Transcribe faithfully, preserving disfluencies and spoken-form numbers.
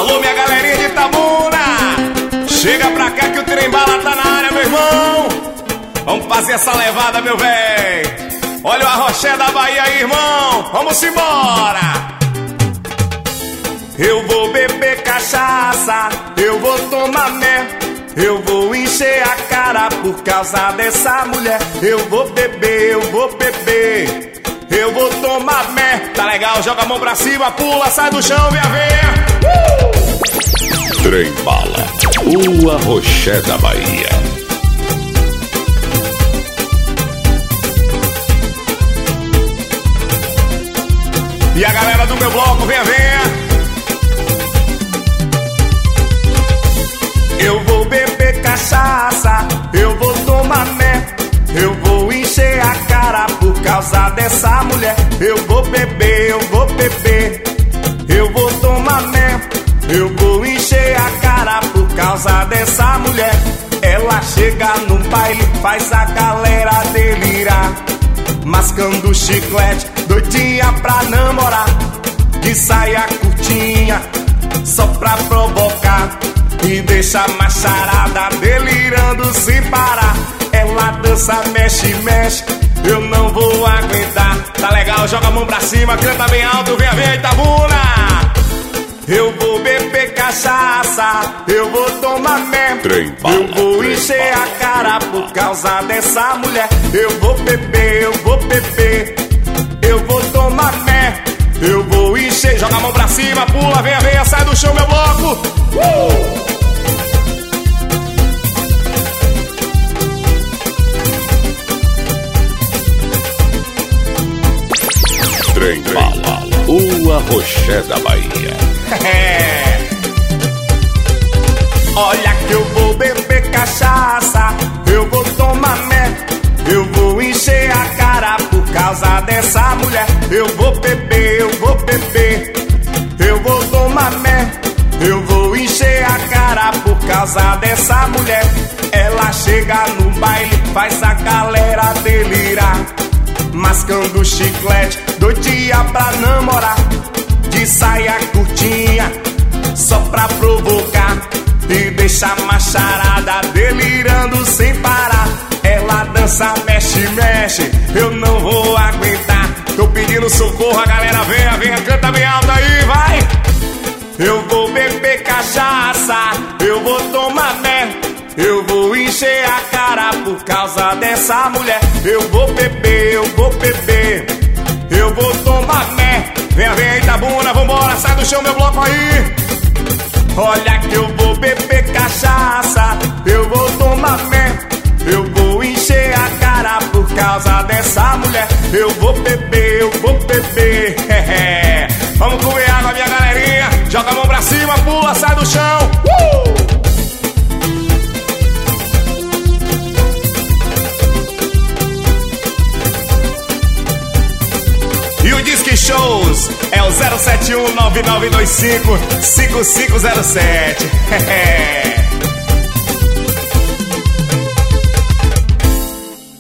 Alô, minha galerinha de Itabuna, chega pra cá que o trem bala tá na área, meu irmão. Vamos fazer essa levada, meu véi. Olha o arroché da Bahia aí, irmão. Vamos embora. Eu vou beber cachaça, eu vou tomar mel, eu vou encher a cara por causa dessa mulher. Eu vou beber, eu vou beber, eu vou tomar mel. Tá legal, joga a mão pra cima, pula, sai do chão, minha veia. uh! Trem bala, o arroché da Bahia. E a galera do meu bloco, venha, venha. Eu vou beber cachaça, eu vou tomar mel, eu vou encher a cara por causa dessa mulher. Eu vou beber, eu vou beber, eu vou tomar mel, eu vou encher a cara por causa dessa mulher. Ela chega no baile, faz a galera delirar, mascando chiclete, doidinha pra namorar, de saia curtinha, só pra provocar, e deixa a macharada delirando sem parar. Ela dança, mexe, mexe, eu não vou aguentar. Tá legal, joga a mão pra cima, canta bem alto, venha ver Itabuna. Eu vou beber cachaça, eu vou tomar mel, eu vou encher a cara por causa dessa mulher. Eu vou beber, eu vou beber, eu vou tomar mel, eu vou encher. Joga a mão pra cima, pula, venha, venha, sai do chão, meu bloco. uh! Trem bala, o arroché da Bahia. É. Olha que eu vou beber cachaça, eu vou tomar mel, eu vou encher a cara por causa dessa mulher. Eu vou beber, eu vou beber, eu vou tomar mel, eu vou encher a cara por causa dessa mulher. Ela chega no baile, faz a galera delirar, mascando chiclete, doidinha pra namorar, de saia curtinha, só pra provocar, e deixa a macharada delirando sem parar. Ela dança, mexe, mexe, eu não vou aguentar. Tô pedindo socorro, a galera venha, venha, canta bem alto aí, vai. Eu vou beber cachaça, eu vou tomar mel, eu vou encher a cara por causa dessa mulher. Eu vou beber, eu vou beber, eu vou tomar mel. Venha, venha Itabuna, vambora, sai do chão, meu bloco aí. Olha que eu vou beber cachaça, eu vou tomar mel, eu vou encher a cara por causa dessa mulher. Eu vou beber, eu vou beber. Vamos comer água, minha galerinha. Joga a mão pra cima, pula, sai do chão. uh! E o Disque Shows é o zero sete um nove nove dois cinco cinco cinco zero sete.